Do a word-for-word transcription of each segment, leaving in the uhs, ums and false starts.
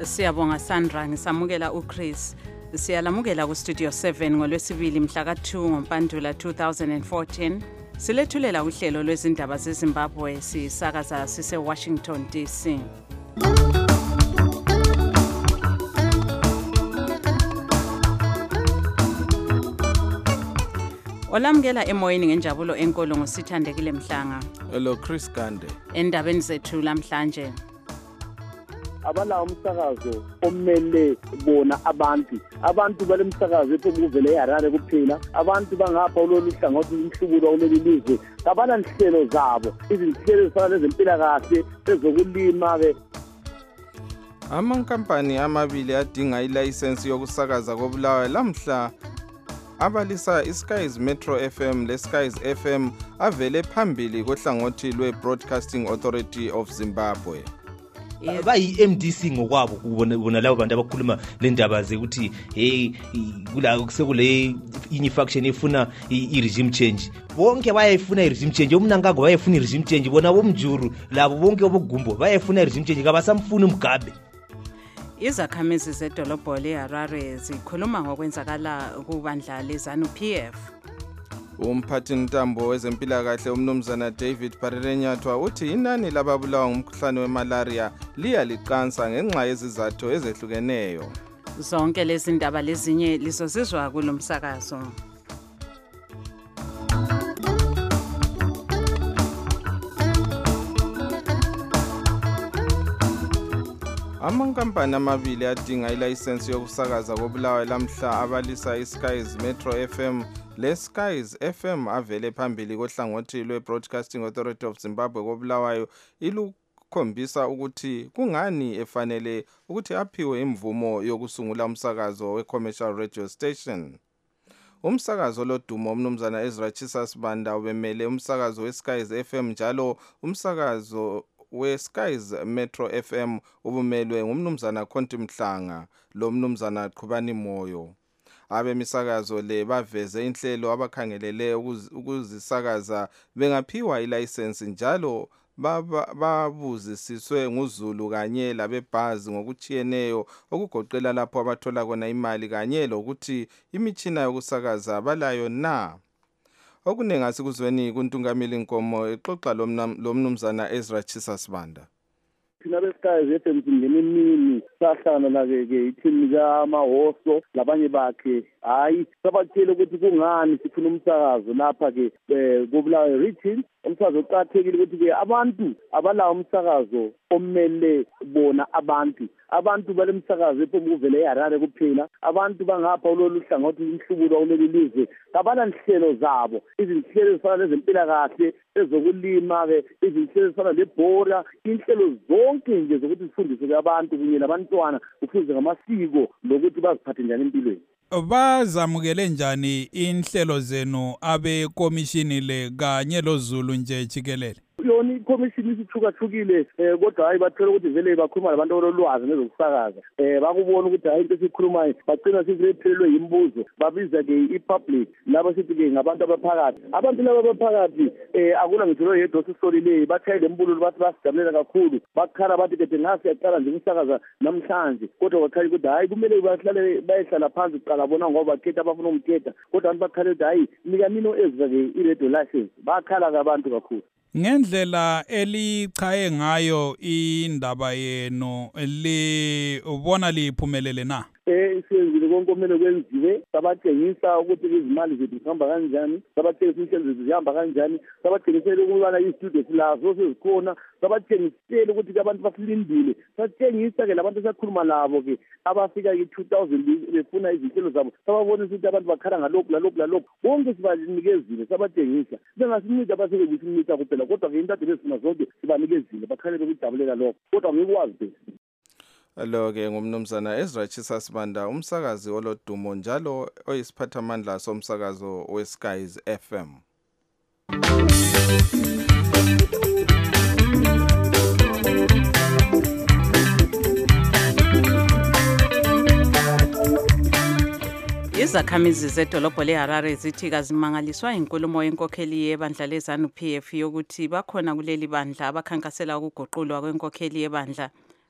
Siyabonga Sandra, ngisamukela uChris. Siyalamukela ku Studio seven ngolwesibili mhla ka two ngoMpandula two thousand fourteen. Silethulela uhlelo lwezindaba zeZimbabwe sisakaza sise Washington D C. Olamukela emoyeni ngenjabulo enkolo ngosithandekile Mhlanga. Hello Chris Gande. Endabeni zethu lamhlanje. Abala umsakazo omele bona abantu abantu balemsakazo ephumuvele eHarare kuphela abantu bangapha ololuhla ngothi umhlubulo oleli lizwe abana inhlelo zabo izinhlelo zifana nezempilakahle ezokulima ke. Amankampani amabili adinga ilayisensi yokusakaza koBulawayo lamhla abalisa iSky's Metro F M leSky's F M avele phambili kohlangothi lweBroadcasting Authority of Zimbabwe. Bayi M D C ngokwabo kubona bona labo bantu abakhuluma le ndaba ze ukuthi hey kula kusekule inyi faction efuna i regime change bonke bayayifuna i regime change umnangago bayayifuna i regime change bona bomjuru labo bonke obugumbo bayayifuna i regime change kabasamfuna umgabe. Izakhamizi zedolobho leHarare zikhuluma ngokwenzakala kubandla leZANU P F. Umphathi ntambo wezempilakahle umnumzana David Parerenyathwa uthi inani lababulawa ngumkhuhlane wemalaria liya liqansa ngenxa yezizathu ezehlukeneyo. Zonke lezi ndaba lezinye lizozizwa kulomsakazo. Amankampani amabili adinga ilayisensi yokusakaza koBulawayo lamhla abalisa iSky's Metro F M leSky's F M avele phambili kohlangothi lweBroadcasting Authority of Zimbabwe koBulawayo ilukhombisa ukuthi kungani efanele ukuthi aphiwe imvumo yokusungula umsakazo weCommercial Radio Station. Umsakazo lodumo umnumzana Ezra Chisasibanda ubemele umsakazo weSky's F M njalo umsakazo weSky's Metro F M ubumelwe ngumnumzana Khonti Mhlanga lo mnumzana Qhubani Moyo. Abemisakazo le baveze inhlelo abakhangelele ukuzisakaza bengaphiwa ilayisensi njalo babuzisiswe nguZulu kanye labebhazi ngokuchiyeneyo okugoqela lapho abathola khona imali kanye lokuthi imichina yokusakaza balayo na. Okunenga sikuzweni kuntungamili Nkomo exoxa lomnumzana Ezra Chisasibanda. Thina beSky's F M singenemini sahlana la ke ithini lamahoso labanye bakhe hayi sabatshela ukuthi kungani sifuna umsakazo lapha ke koBulawayo region. Umsakazo uqathekile ukuthi ke abantu abalawo umsakazo omele bona abantu abantu balemsakazo ephumuvele eHarare kuphela abantu bangapha ololuhla ngothi umhlubulo oleli lizwe abana inhlelo zabo izinhlelo zifana nezempilakahle ezokulima ke izinhlelo zifana lebhora inhlelo zonke nje zokuthi sifundise abantu kunye nabantwana ukuze ngamasiko lokuthi baziphathe njani empilweni. Bazamukele njani inhlelo zenu abe commission le kanye loZulu nje jikelele? Yona iCommission isithukathukile kodwa hayi bathola ukuthi vele bakhuluma labantu ololwazi nezokusakaza eh bakubona ukuthi hayi into esikhulumayo bagcina siziphelelwe imbuzo babiza ke ipublic laba sithi ke ngabantu abaphakathi abantu laba abaphakathi eh akula ngitho lo yedwa sisolile bathayile imbulo bathi basijabulela kakhulu bakhala bathi ke ngase yaqala nje ukusakaza namhlanje kodwa bakhala ukuthi hayi kumele bahlale bayehlala phansi uqala bona ngoba bakhetha abafuna umkhetha kodwa abantu bakhala ukuthi hayi nika mino ezwe ke i-radio license bakhala abantu kakhulu. Ngendlela elichaye ngayo indaba yenu li ubona liphumelele na? Eh siyenzile konke okumele kwenziwe sabatshengisa ukuthi izimali zethu zihamba kanjani sabatshengisa inhlelo zethu zihamba kanjani sabathengisela ukubana istudio silazo sezikhona sabathengisela ukuthi abantu basilindile satshengisa ke labantu sakhuluma nabo ke abafika ke two thousand befuna izinhlelo zabo sababonisa ukuthi abantu bakhala ngalokhu lalokhu lalokhu bonke sibanikezile sabatshengisa bengasinika abasebenzisa imitha kuphela kodwa ke into adebesina zonke sibanikezile bakhalele ukujabulela lokho kodwa ngikwazi bese. Lo ke ngumnumzana Ezra Chisasibanda umsakazi olodumo njalo oyisiphathamandla somsakazo weSky's F M. Izakhamizi zedolobho leHarare zithi kazimangaliswa inkulumo yenkokheli yebandla leZANU P F yokuthi bakhona kuleli bandla abakhankasela ukuguqulwa kwenkokheli yebandla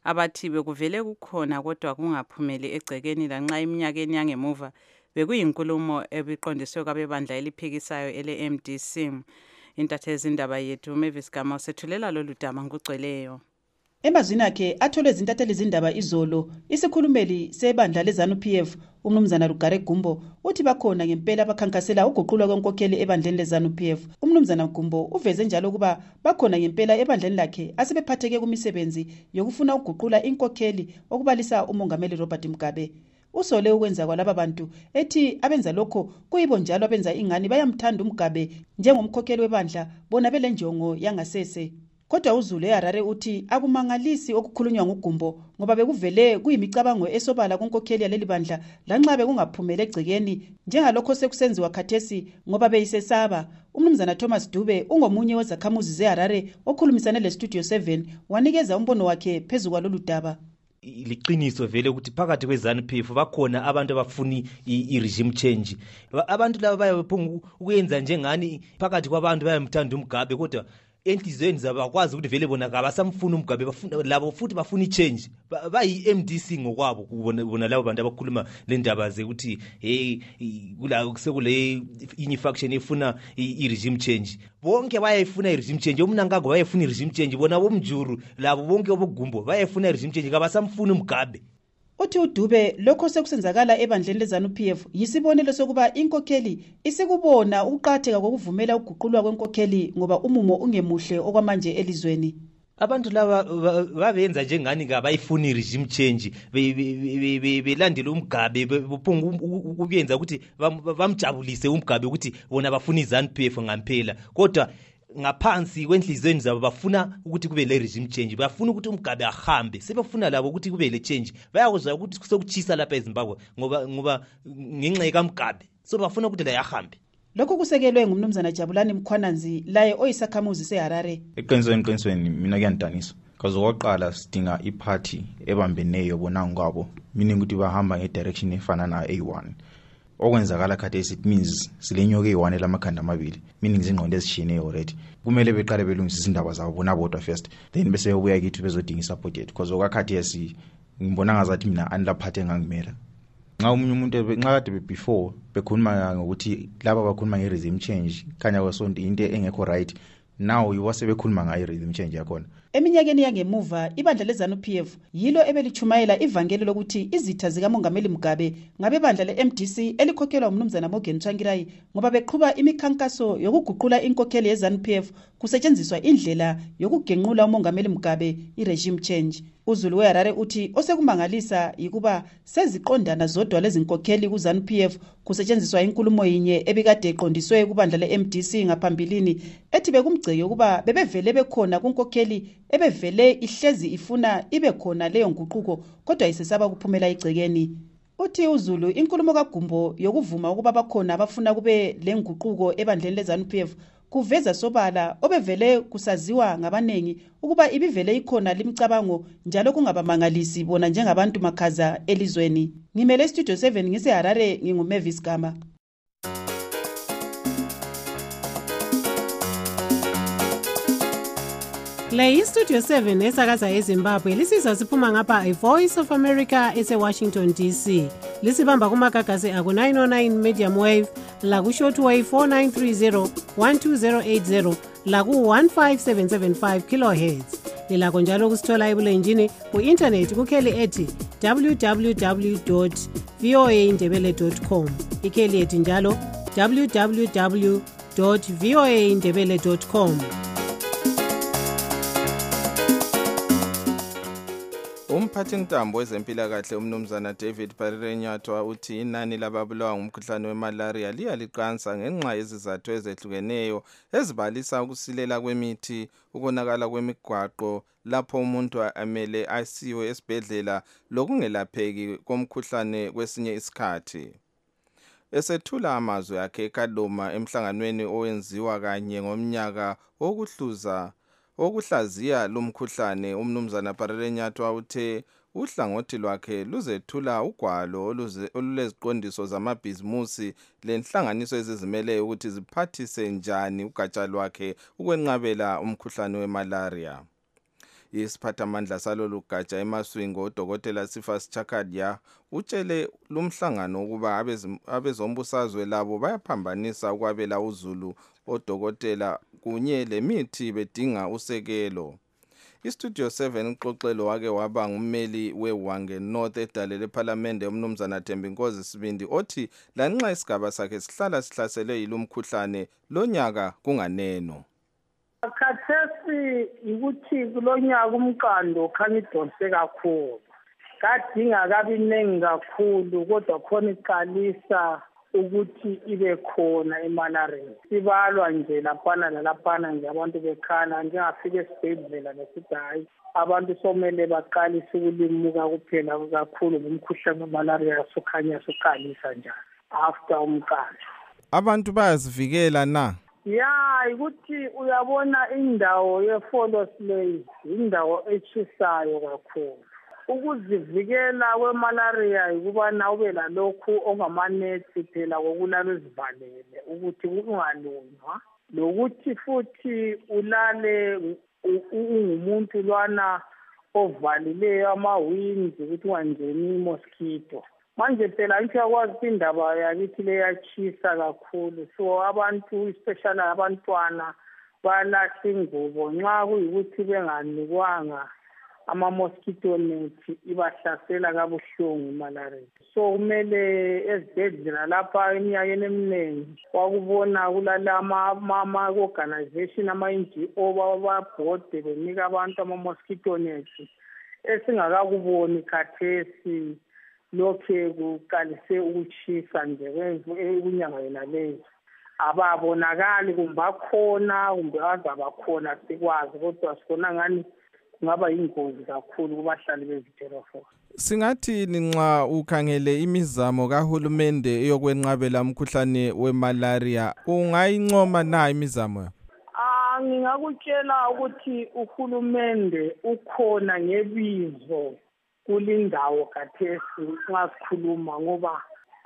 abathi bekuvele kukhona kodwa kungaphumeli egcekeni lanxa iminyakeni yangemuva bekuyinkulumo ebiqondiswe kwabebandla eliphikisayo ele-M D C. Intatheli indaba yethu Mavis Gama usethulela lolu daba ngokugcweleyo. Emazwini akhe atholwe izintatheli zindaba izolo, isikhulumeli sebandla leZANU-P F umnumzana Rugare Gumbo uthi bakhona ngempela abakhankasela uguqulwa kwenkokheli ebandleni leZANU-P F. Umnumzana Gumbo uveze njalo ukuba bakhona ngempela ebandleni lakhe asebephatheke kumisebenzi yokufuna uguqula inkokheli okubalisa umongameli Robert Mugabe. Usole ukwenza kwalaba bantu ethi abenza lokho kuyibo njalo abenza ingani bayamthanda uMugabe njengomkhokheli webandla bona belenjongo yangasese. Kodwa uZulu eHarare uthi akumangalisi okukhulunywa nguGumbo ngoba bekuvele kuyimicabango esobala kunkokheli yaleli bandla lanxa bekungaphumele egcekeni njengalokho sekusenziwa khathesi ngoba beyisesaba. Umnumzana Thomas Dube ungomunye wezakhamuzi zeHarare okhulumisana leStudio seven wanikeza umbono wakhe phezulu kwalolu daba. Liqiniso vele ukuthi phakathi kweZANU-P F bakhona abantu abafuni i-regime change. Abantu laba bayaphunga ukuyenza njengani phakathi kwabantu bayamthanda uMugabe kodwa enhlizweni zabakwazi ukuthi vele bona abasamfuna uMugabe bafuna labo futhi bafuna i-change. Bayi-M D C ngokwabo kubona labo bantu abakhuluma le ndaba ze ukuthi hey kula kusekule inye faction efuna i-regime change. Bonke bayayifuna i-regime change. Umnangago bayayifuna i-regime change. Bona bomjuru labo bonke obugumbo bayayifuna i-regime change kabasamfuna uMugabe. Uthi uDube lokho sekusenzakala ebandleni leZANU-P F yisibonelo sokuba inkokheli isikubona ukuqhatheka kokuvumela uguqulwa kwenkokheli ngoba umumo ungemuhle okwamanje elizweni. Abantu laba babenza njengani kabayifuna i-regime change belandela uMugabe bophunga ukuyenza ukuthi bamjabulise uMugabe ukuthi bona bafuna iZANU-P F ngampela kodwa ngaphansi kwenhlizweni zabo bafuna ukuthi kube le regime change, bafuna ukuthi uMugabe ahambe, sebefuna labo ukuthi kube le change. Bayakuzwa ukuthi sokuchisa lapha eZimbabwe ngoba ngoba ngenxa kaMugabe, so bafuna ukuthi la yahambe. Lokho kusekelwe ngumnumzana Jabulani Mkhwananzi laye oyisakhamuzi seHarare. Eqinisweni eqinisweni mina kuyandanisa because oqala sidinga iparty ebambeneyo bona ngabo, meaning ukuthi bahamba ngedirection efana na A one. Okwenzakala khathesi it means silenyoka eyi-one lamakhanda amabili, meaning zingqondo ezishiyeneyo already. Kumele beqale belungise izindaba zabo bona bodwa first, then bese ubuya kithi bezodinga isupport yethu because okwakhathesi ngibona ngazathi mina anilaphathe ngangimela. Nxa umunye umuntu nxa kade before bekhuluma ngokuthi laba bakhuluma nge-regime change khanya kwasonto into engekho right, now yiwase bekhuluma ngayo-regime change yakhona. Eminyakeni yangemuva ibandla leZANU-P F yilo ebelichumayela ivangeli lokuthi izitha zikamongameli Mugabe ngabe bandla le-M D C elikhokhelwa umnumzana Morgan Tsvangirai ngoba beqhuba imikhankaso yokuguqula inkokheli yeZANU-P F kusetshenziswa indlela yokugenqula umongameli Mugabe i-regime change. uZulu weHarare uthi osekumangalisa yikuba seziqondana zodwa lezi nkokheli kuZANU-P F kusetshenziswa inkulumo yinye ebikade eqondiswe kubandla le-M D C ngaphambilini ethi bekumgceke ukuba bebevele bekhona kunkokheli ebevele ihlezi ifuna ibe khona leyo nguquko kodwa isesaba kuphumela igcekeni. Uthi uZulu inkulumo kaGumbo yokuvuma ukuba bakhona abafuna kube lenguquko ebandleni leZANU-P F kuveza sobala obevele kusaziwa ngabanengi ukuba ibivele ikhona limcabango njalo kungabamangalisi bona njengabantu makhaza elizweni. Ngimele Studio seven ngiseHarare nginguMavis Gama. Le iStudio seven esakaza eZimbabwe lisizwa siphuma ngapha iVoice of America ese-Washington D C. Lisibamba kumagagasi aku nine oh nine medium wave, la ku shortwave four nine three zero one two zero eight zero, la ku one five seven seven five kilohertz. Lilakho njalo kusithola ebulenjini ku-internet kukheli ethi w w w dot v o a ndebele dot com. Ikheli ethi njalo w w w dot v o a ndebele dot com. Umphathintambo wezempilakahle umnumzana David Parirenyatwa uthi inani lababulawa ngumkhuhlane wemalaria liyaliqansa ngenxa yezizathu ezehlukeneyo ezibalisa ukusilela kwemithi, ukonakala kwemigwaqo lapho umuntu amele asiwe esibhedlela lokungelapheki komkhuhlane kwesinye isikhathi. Esethula amazwi akhe eKaluma emhlanganweni owenziwa kanye ngomnyaka wokuhluza okuhlaziya lumkhuhlane, umnumzana Parirenyatwa uthe uhlangothi lwakhe luzethula ugwalo oluleziqondiso zamabhizimusi lenhlanganiso ezizimeleyo ukuthi ziphathise njani ugatsha lwakhe ukwenqabela umkhuhlane wemalaria. Isiphathamandla salolu gatsha eMaswingo uDokotela Sifas Chakadia utshele lumhlangano ukuba abezombusazwe labo bayaphambanisa ukwabela uzulu odokotela kunye lemithi bedinga usekelo. iStudio seven uxoxelo wake waba ngummeli weWange North edalele eParliament umnumzana Thembinkosi Sibindi othi lanxa isigaba sakhe sihlala sihlaselwe yilumkhuhlane lonyaka kunganeno. Khathesi ukuthi kulonyaka umqando khanya idonse kakhulu. Kadinga kabi nengi kakhulu kodwa khona iqalisa ukuthi ibe khona imalaria. Sibalwa nje laphana nalaphana nje abantu bekhala njengafika esibhedlela nesithi hayi abantu somele baqalise ukulimuka kuphela kakhulu ngomkhuhlane wemalaria sokhanya soqalisa njalo after umqando. Abantu bayazivikela na? Ya, ukuthi uyabona indawo yeFolos Lane indawo echisayo kakhulu. Ukuzivikela kwemalaria ukubana ube lalokhu ongamanethi phela kokulala izivalele ukuthi kungalunywa lokuthi futhi ulale ungumuntu lwana ovalileyo amawindi ukuthi ungangeni mosquito. Manje phela nje akwazi indaba yakithi leyachisa kakhulu so abantu especially abantwana balahla ingubo nxa kuyikuthi benganikwanga ama mosquito net ibahlasela kabuhlungu imalaria. So kumele ezibhedlela lapha eminyakeni eminingi wakubona kulalama ama organization ama N G O bababhode benika abantu ama mosquito net esingakakuboni khathesi lokhe kuqalise ukuchisa nje kunyanga yena leyo ababonakali kumbe akhona kumbe azaba khona sikwazi kodwa sibona ngani ngaba ingozi kakhulu kubahlali bezitero fo. Singathi nxa ukhangele imizamo kahulumende eyokwenqabela umkhuhlane wemalaria ungayincoma na imizamo? Ah, ngingakutshela ukuthi uhulumende ukhona ngebizo kulindawo khathesi nxa sikhuluma ngoba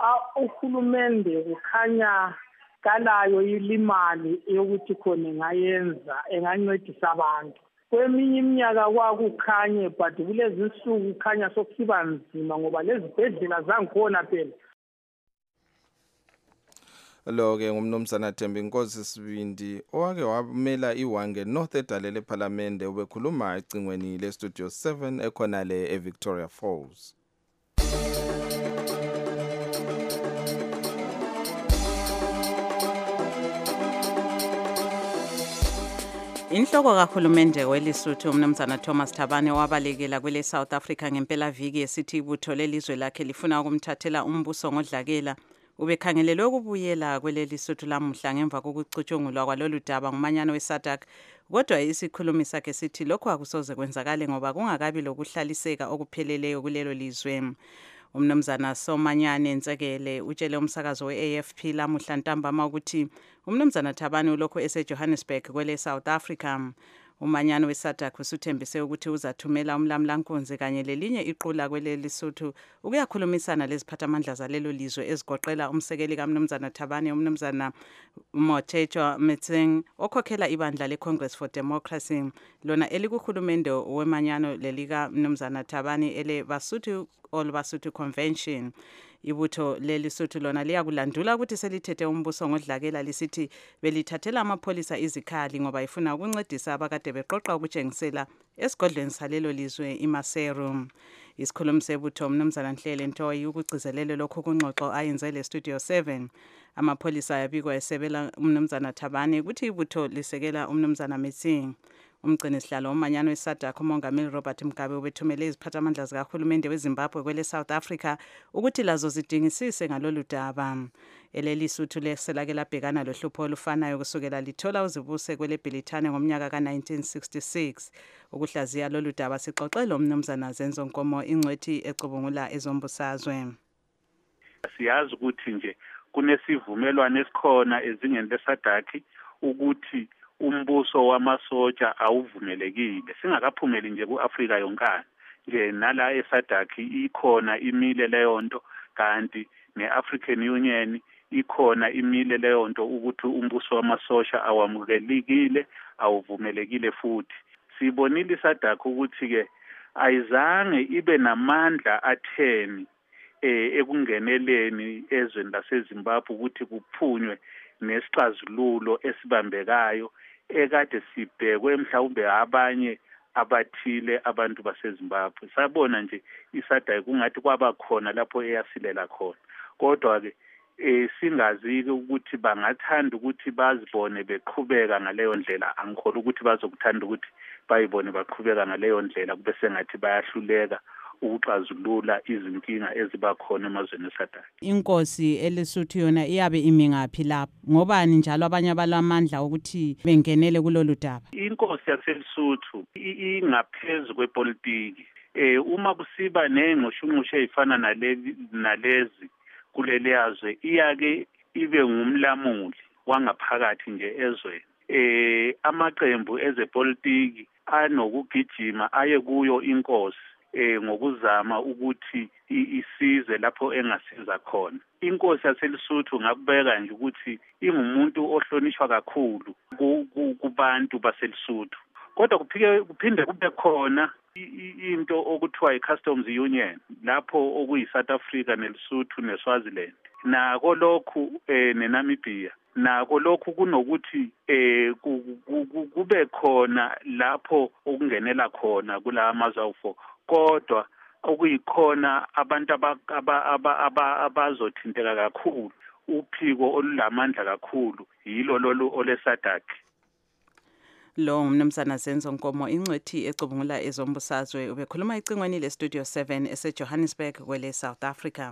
uhulumende kukhanya kalayo ilimali yokuthi khona ngayenza engancedisa abantu. Kweminye iminyaka kwakukhanye but kulezi insuku kukhanya sokusiba nzima ngoba lezi bhedlela zangikhona phela. Lo ke ngumnumzana Thembinkosi Sibindi owake wamela iWange North edalele eParliament ubekhuluma ecingweni leStudio seven ekhona le eVictoria Falls. Inhloko kahulumende weLesotho umnumzana Thomas Thabane wabalekela kwele South Africa ngempela viki esithi ibutho lelizwe lakhe lifuna ukumthathela umbuso ngodlakela. Ubekhangelelwe ukubuyela kwele Lesotho lamuhla ngemva kokucutshungulwa kwalolu daba ngumanyano weSADC. Kodwa isikhulumi sakhe sithi lokho akusoze kwenzakale ngoba kungakabi lokuhlaliseka okupheleleyo kulelo lizwe. Umnumzana Somanyane Nsekele utshele umsakazo we-A F P lamuhla ntambama ukuthi umnumzana Thabane ulokho eseJohannesburg kwele South Africa. Umanyano weSADC usuthembise ukuthi uzathumela umlamlankunzi kanye lelinye iqula kwele Lesotho ukuyakhulumisana leziphathamandla zalelo lizwe ezigoqela umsekeli kaMnumzana Thabane umnumzana Motshetswa Metseng okhokhela ibandla leCongress for Democracy lona elikuhulumende wemanyano lelika Mnumzana Thabane ele Basotho All Basotho Convention. Ibutho leLesotho lona liyakulandula ukuthi selithethe umbuso ngodlakela lisithi belithathela amapholisa izikhali ngoba ifuna ukuncedisa abakade beqoqa ukutshengisela esigodlweni salelo lizwe iMaseru. Isikhulumi sebutho umnumzana Nhlele Ntoyi ukugcizelele lokho kunxoxo ayenze leStudio seven. Amapholisa yabikwa esebela umnumzana Thabane ukuthi ibutho lisekela umnumzana Metsing. Umgcini sihlalo omanyano weSADC uMongameli Robert Mugabe ubethumele iziphathamandla zikahulumende weZimbabwe kwele South Africa ukuthi lazo zidingisise ngalolu daba. EleLesotho leselake labhekana lohlupho olufanayo kusukela lithola uzibuse kwele Bhilithane ngomnyaka ka nineteen sixty-six. Ukuhlaziya lolu daba sixoxela umnumzana Zenzo Nkomo ingcwethi ecubungula ezombusazwe. Siyazi ukuthi nje kunesivumelwano esikhona ezingeni leSADC ukuthi umbuso wamasoja awuvumelekile singakaphumeli nje kuAfrika yonkana nje nala eSADC ikhona imile leyo nto kanti neAfrican Union ikhona imile leyo nto ukuthi umbuso wamasoja awamukelekile awuvumelekile futhi sibonile isadakhi ukuthi ke ayizange ibe namandla atheni eh ekungeneleni ezweni laseZimbabwe ukuthi kuphunywe nesixazululo esibambekayo ekade sibhekwe mhlawumbe abanye abathile abantu baseZimbabwe. Sabona nje isadakhi kungathi kwaba khona lapho eyasilela khona, kodwa ke eh singazi ukuthi bangathanda ukuthi bazibone beqhubeka ngaleyo ndlela. Angikholwa ukuthi bazokuthanda ukuthi bayibone baqhubeka ngaleyo ndlela kube sengathi bayahluleka ukuxazulula izinkinga eziba khona emazweni esadakhi. Inkosi eLesotho yona iyabe imi ngaphi lapho? Ngobani njalo abanye abalamandla ukuthi bengenele kulolu daba? Inkosi yaseLesotho ingaphezulu kwepolitiki. Eh uma kusiba nengqoshungqosho ezifana nalezi nalezi kuleli yazwe iyake ibe ngumlamuli wangaphakathi nje ezweni. Eh amaqembu ezepolitiki anokugijima aye kuyo inkosi eh ngokuzama ukuthi isize lapho engasiza khona. Inkosi yaseLesotho ngakubeka nje ukuthi ingumuntu ohlonishwa kakhulu kubantu baseLesotho. Kodwa kuphike kuphinde kube khona into okuthiwa i-Customs Union lapho okuyi-South Africa neLesotho neSwaziland nako lokhu eh neNamibia nako lokhu kunokuthi eh kube khona lapho okungenela khona kula mazwe awu kodwa okuyikhona abantu abazothinteka kakhulu uphiko olulamandla kakhulu yilo lolu olesadakhi. Lo mnumzana Zenzo Nkomo ingcwethi ecubungula ezombusazwe ubekhuluma icingweni le Studio seven ese Johannesburg kwele South Africa.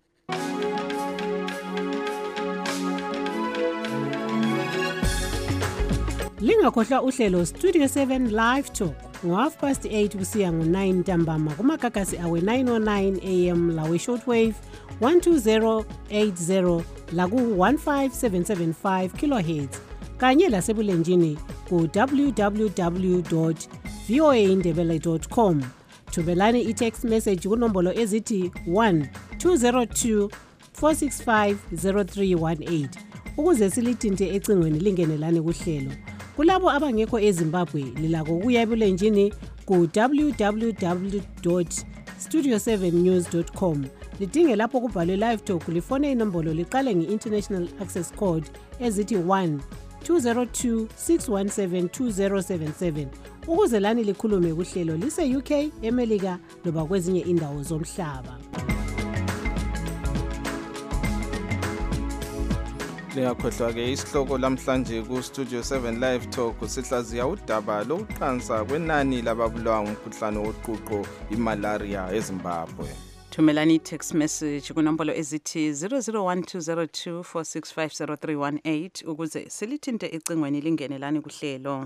Lingakhohlwa uhlelo Studio seven Live Talk ngo half past eight kusiya ngo nine ntambama kumagagasi awe nine oh nine A M lawe shortwave one two zero eight zero la ku one five seven seven five kilohertz kanye lasebulenjini ku w w w dot voa indebele dot com. Thubelani i-text message kunombolo ezithi one two zero two four six five zero three one eight ukuze silithinte ecingweni lingenelane kuhlelo. Kulabo abangekho eZimbabwe lilako kuya ebulenjini ku w w w dot studio seven news dot com. Lidinge lapho kubhalwe live talk lifone inombolo liqale nge-international access code ezithi one two zero two six one seven two zero seven seven ukuze lani likhulume kuhlelo lise U K, eMelika loba kwezinye indawo zomhlaba. Lingakhohlwa ke isihloko lamhlanje ku Studio seven Live Talk sihlaziya udaba lokuqhansa kwenani lababulawa ngumkhuhlane woqhuqho imalaria eZimbabwe. Thumelani text message kunombolo ezithi zero zero one two zero two four six five zero three one eight ukuze silithinte ecingweni lingenelani kuhlelo.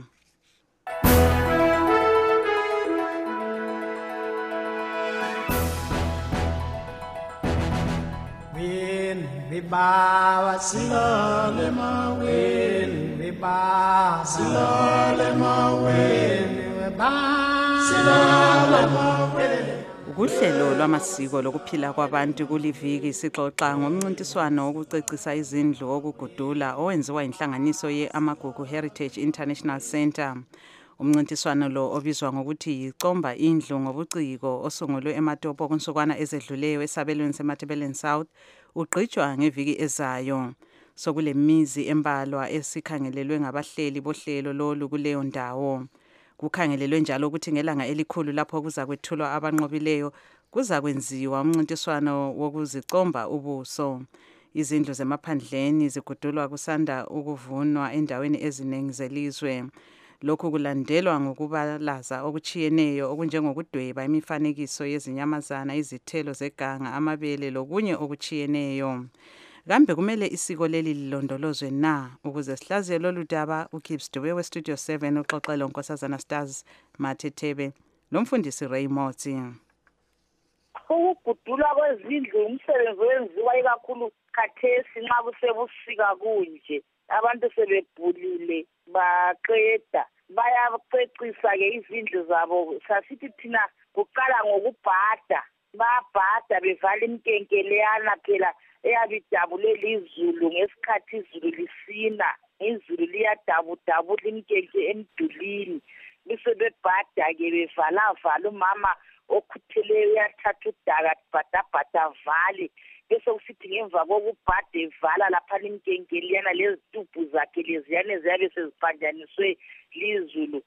Baba silale maweni baba silale maweni baba silale maweni. Kuhlelo lwamasiko lokuphila kwabantu kuliviki sixoxa ngomncintiswano wokucecisa izindlu okugudula owenziwa inhlanganiso ye-Amagugu Heritage International Center. Umncintiswano lo obizwa ngokuthi yicomba indlu ngobuciko osungulwe eMatopo kunsukwana ezedluleyo esabelweni seMatebeleni South ugqitshwa ngeviki ezayo. Sokulemizi embalwa esikhangelelwe ngabahleli bohlelo lolu kuleyo ndawo. Kukhangelelwe njalo ukuthi ngelanga elikhulu lapho kuza kwethulwa abanqobileyo kuza kwenziwa umncintiswano wokuzicomba ubuso. Izindlu zemaphandleni zigudulwa kusanda ukuvunwa endaweni eziningi zelizwe. Lokhu kulandelwa ngokubalaza okuchiyeneyo okunjengokudweba imifanekiso yezinyamazana, izithelo zeganga, amabele lokunye okuchiyeneyo. Kambe kumele isiko leli lilondolozwe na? Ukuze sihlaziye lolu daba uKips Dube we Studio seven uxoxela uNkosazana Stars Mathethebe lomfundisi Ray Motsi. Ukugudulwa kwezindlu umsebenzi wenziwa ikakhulu khathesi nxa kusebusika kunje. Abantu sebebhulile baqeda bayacecisa ke izindlu zabo. Sasithi thina kuqala ngokubhada, babhada bevala imkenkeleyana phela eyabidabulela izulu ngesikhathi izulu lisina, izulu liyadabudabula imkenke emdulini. bisebebhada-ke bevala-vala umama okhutheleyo uyathatha udaka bhadabhada vale bese kusithi ngemva kokubhada evala laphana imkenkeliyana lezitubhu zakhe leziyana eziyabe sezipanjaniswe lizulu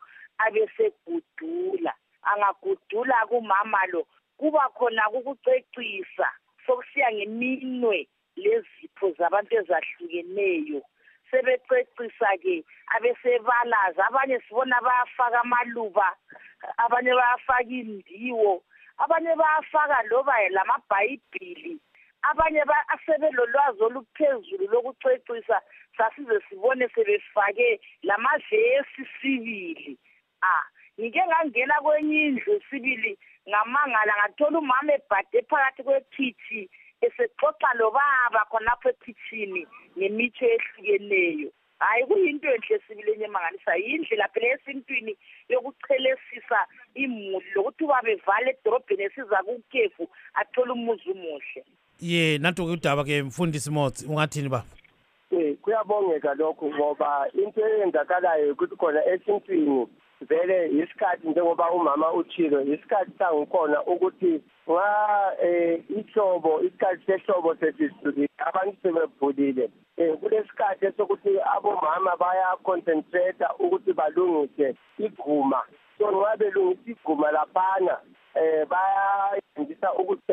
abesegudula angagudula kumama lo kuba khona ukucecisa sokusiya ngeminwe lezipho zabantu ezahlukeneyo sebececisa-ke abesebalaza abanye sibona bayafaka amaluba abanye bayafaka indiwo abanye bayafaka loba lamabhayibhili abanye asebelolwazi oluphezulu lokucecisa sasize sibone sebefake lamavesi sibili ah ngike ngangena kwenye indlu sibili ngamangala ngathola umama ebhade phakathi kwethithi esexoxa lobaba khonapho ethithini ngemithi ehlukeneyo hayi kuyinto enhle sibili enyemangalisa yindlela phela esintwini yokuchelesisa imuli lokuthi babevale edorobheni esiza kukefu athola umuzi umuhle ye nanto kudaba ke mfundisi Motsi ungathini baba eh kuyabongeka lokho ngoba into eyenzakalayo ukuthi khona esintwini vele isikhathi njengoba umama uthilo isikhathi sangikhona ukuthi nga eh ihlobo isikhathi sehlobo sesizulu abantu sebevulile eh kulesikhathi esokuthi abomama baya concentrate ukuthi balungise iguma so ngabe lungisa iguma laphana eh bayandisa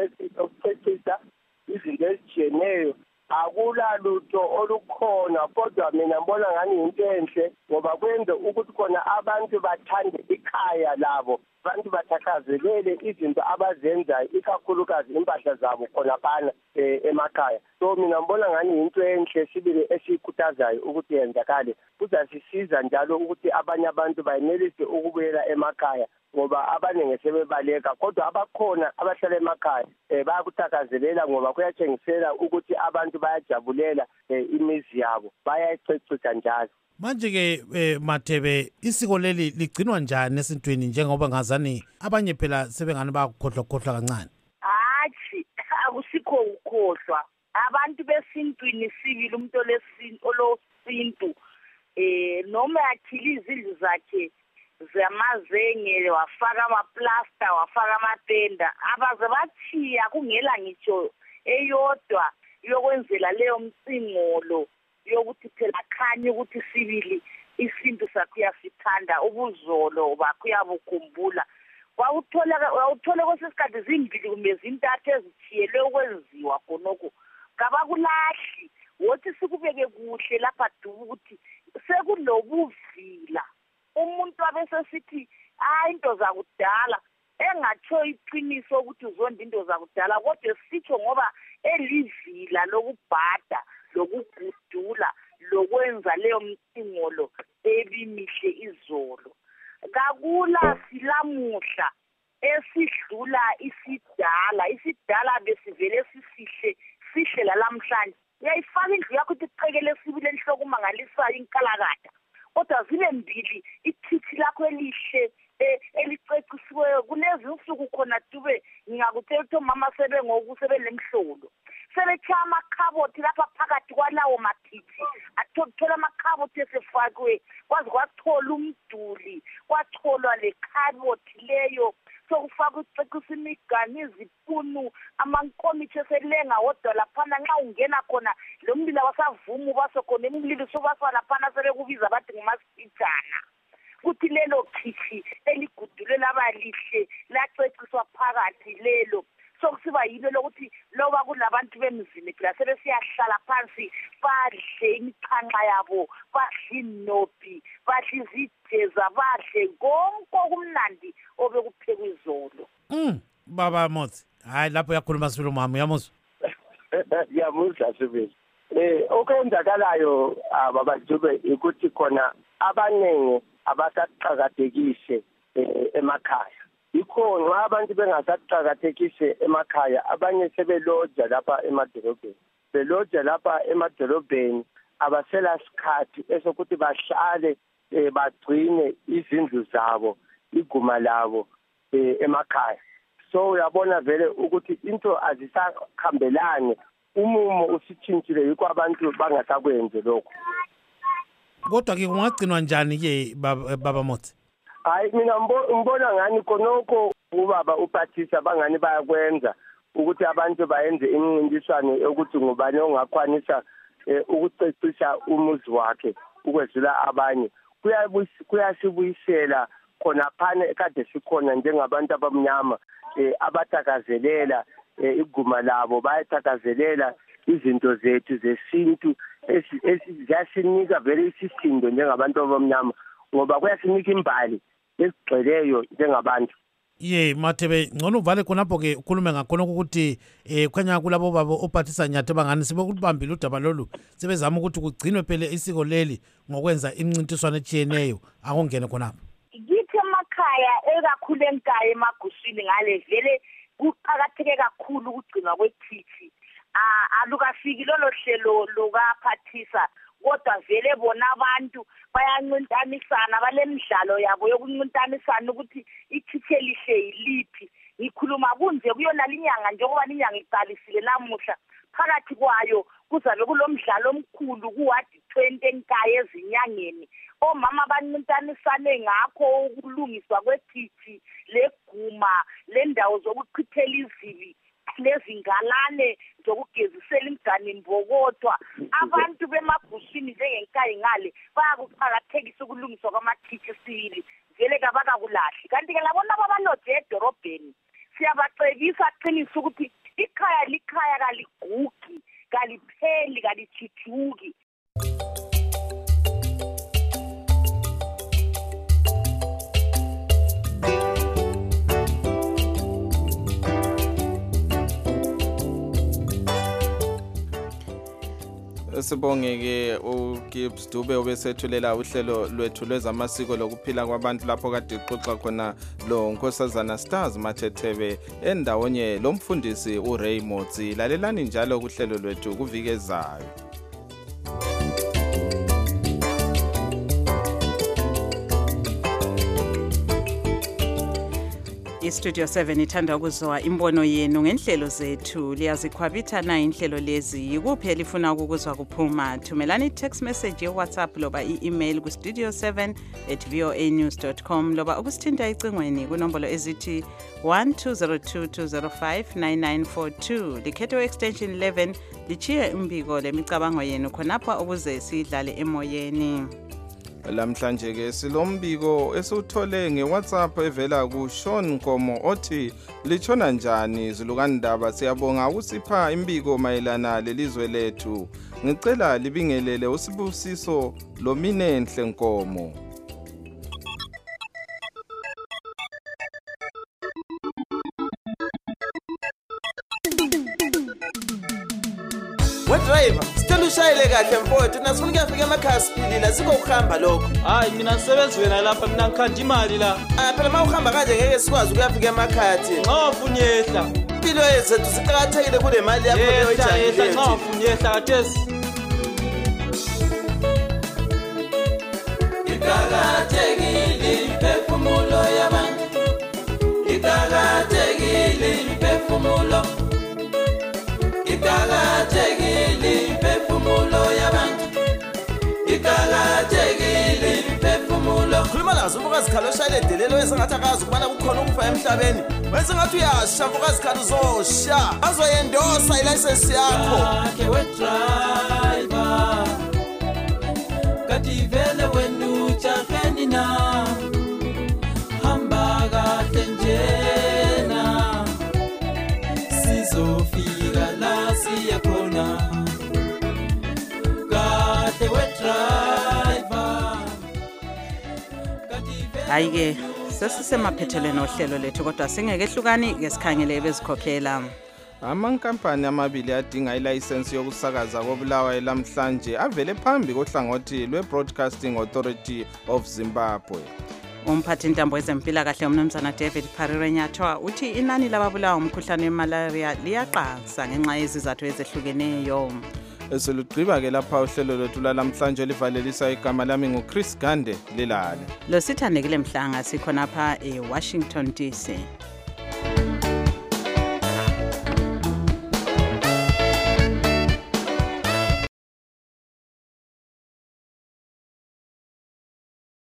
ukucecisa izinto ezijiyeneyo akula lutho olukhona kodwa mina ngibona ngani into enhle ngoba kwenza ukuthi khona abantu bathande ikhaya labo abantu bathakazelele izinto abazenzayo ikakhulukazi impahla zabo khona phana emakhaya so mina ngibona ngani into enhle sibili esikhuthazayo ukuthi yenzakale kuzasisiza njalo ukuthi abanye abantu bayenelise ukubuyela emakhaya ngoba abaningi sebebaleka kodwa abakhona abahlala emakhaya eh bayakuthakazelela ngoba kuyatshengisela ukuthi abantu bayajabulela imizi yabo bayayicecisa njalo manje ke Mathebe isiko leli ligcinwa njani esintwini njengoba ngazani abanye phela sebengani bakukhohlwa khohlwa kancane hayi akusikho ukukhohlwa abantu besintwini sibili umuntu lesinto olosintu eh noma yathili izindlu zakhe zamazenge wafaka amaplaster wafaka amapenda abaze bathiya kungela ngitsho eyodwa yokwenzela leyo mcingolo yokuthi phela khanye ukuthi sibili isintu sakho yasithanda ubuzolo bakho uyabukhumbula wawuthola wawuthola kwesisikhathi zimbili kumbe zintathu ezithiyelwe ukwenziwa khonoko kabakulahli wothi sikubeke kuhle lapha dubu ukuthi sekulobuvila umuntu abesesithi hayi into zakudala engatsho iqiniso ukuthi uzonda into zakudala kodwa sitho ngoba elivila lokubhada lokugudula lokwenza leyo mcingolo ebimihle izolo kakula silamuhla esidlula isidala isidala besivele sisihle sihle lalamhlanje uyayifaka indlu yakho ukuthi iqhekele sibile enhloko umangalisayo inkalakada kodwa zibe mbili ithithi lakho elihle elicecisiweyo kulezi usuku khona dube ngingakutshela ukuthi omama sebe ngokusebe lemhlolo sebetshaya amakhabothi lapha phakathi kwalawo mathithi athola amakhabothi esefakwe kwazi kwathola umduli kwatholwa lekhabothi leyo sokufaka ucecisa imigani izipunu amankomithi eselenga wodwa laphana nxa ungena khona lo mbila wasavuma basokhona imlilo sobaswa laphana sebekubiza bathi ngumasipitana kuthi lelo khithi eligudulela abalihle laceciswa phakathi lelo sokusiba yilo lokuthi loba kulabantu bemzini phela sebesiyahlala phansi badle imichanqa yabo badle inopi badle izideza badle konke okumnandi obekuphekwa izolo mm baba Motsi hayi lapho yakhuluma sibili mama uyamuzwa yamuzwa sibili eh okwenzakalayo baba Dube ukuthi khona abanenge abasaqhakathekise emakhaya ikhona abantu bengasaqhakathekise emakhaya abanye sebeloja lapha emadolobheni beloja lapha emadolobheni abasela sikhathi esokuthi bahlale bagcine izindlu zabo iguma labo emakhaya so uyabona vele ukuthi into azisakhambelane umumo usitshintshile yikho abantu bangasakwenze lokho kodwa ke kungagcinwa njani ke baba Motsi hayi mina ngibona ngani khonokho ubaba uphathisa bangani bayakwenza ukuthi abantu bayenze imincintiswano yokuthi ngubani ongakwanisa ukucecisha umuzi wakhe ukwedlula abanye. Kuyasibuyisela khona phane kade sikhona njengabantu abamnyama abathakazelela iguma labo, bayathakazelela izinto zethu zesintu eziyasinika vele isisindo njengabantu abamnyama ngoba kuyasinika imbali esigcweleyo njengabantu. Ye Mathebe ngcono uvale khonapho ke ukhulume ngakhona ukuthi eh khanya kulabo babo ophathisa Nyathi bangani sibe kulibambile udaba lolu sebezama ukuthi kugcinwe phele isiko leli ngokwenza imncintiswano etshiyeneyo akungene khonapho. Ngithe emakhaya ekakhulu enkaya emaguswini ngale vele kuqhakatheke kakhulu ukugcinwa kwethithi. Ah alukafiki lolo hlelo lokaphathisa kodwa vele bona abantu bayancintanisana balemidlalo yabo yokuncintanisana ukuthi ithithi elihle yiliphi. Ngikhuluma kunje kuyona linyanga njengoba linyanga iqalisile namuhla phakathi kwayo kuzabe kulomdlalo omkhulu kuwadi twenty enkaya ezinyangeni. Omama bancintanisane ngakho ukulungiswa kwethithi leguma lendawo zokuchithela izibi lezingalane zokugezisela imgani mbokotwa. Abantu bemaguswini njengenkaya ngale bayakuqhakathekisa ukulungiswa kwamathithi sibili vele kabakakulahli. Kanti ke labona ababalode edorobheni siyabacebisa aqinisa ukuthi ikhaya likhaya kaligugi kalipheli kalichithuki. Sibongeke uGibbs Dube obesethulela uhlelo lwethu lwezamasiko lokuphila kwabantu lapho kade ixoxa khona lo Nkosazana Stars Matshethebe endawonye lomfundisi uRay Motsi. Lalelani njalo kuhlelo lwethu kuvikezayo. iStudio seven ithanda ukuzwa imbono yenu ngenhlelo zethu. Liyazikhwabitha na inhlelo lezi yikuphi elifuna ukukuzwa kuphuma? Thumelani text message ye-WhatsApp loba i-email ku studio seven at voa news dot com loba ukusithinta icingweni kunombolo ezithi one two zero two two zero five nine nine four two. Likhetho extension eleven lichiye umbiko lemicabango yenu khonapha ukuze sidlale emoyeni. Lamhlanje ke silombiko esiuthole ngeWhatsApp evela ku Sean Nkomo othi lichona njani zilukandaba. Siyabonga usipha imbiko mayelana lelizwe lethu. Ngicela libingelele usibusiso lominenhle Nkomo. Driver, sicela ushayele kahle mfowethu, nasifuna ukuyafika emakhaya siphilile, asikho ukuhamba lokho. Hayi mina ngisebenza wena lapha, mina ngikhanda imali la. Ah phela mawuhamba kanje ngeke sikwazi ukuyafika emakhaya thina. Nxa ufuna yehla. Impilo yethu siqhakathekile kule mali yakho leyo ijayele. Yehla nxa ufuna yehla kathesi. Iqhakathekile imphefumulo yabantu. Iqhakathekile imphefumulo. Iqhakathekile imphefumulo yabantu. Iqhakathekile imphefumulo. Khuluma lazo ubukazikhalo oshayele delelo esengathi akazi ukubana kukhona ukufa emhlabeni. Wenze ngathi uyasha ubukazikhalo uzosha. Azoyendosa ilicense yakho. Ke we driver. Kathi vele wena uchafeni na. Hamba kahle njena. Sizofika la siyakhona. Kahle we driver. Hayi ke sesisemaphethelweni ohlelo lethu kodwa singekehlukani ke sikhangele bezikhokhela. Amankampani amabili adinga ilicense yokusakaza koBulawayo lamhlanje avele phambi kohlangothi lwe-Broadcasting Authority of Zimbabwe. Umphathi intambo ezempilakahle umnumzana David Parire Nyathwa uthi inani lababulawa umkhuhlane wemalaria liyaqansa ngenxa yezizathu ezehlukeneyo. Eselugqiba ke lapha uhlelo lwethu lamhlanje livalelisa igama lami nguChris Gande lelale. Lo sithandekile mhlanga sikhona lapha eWashington D C.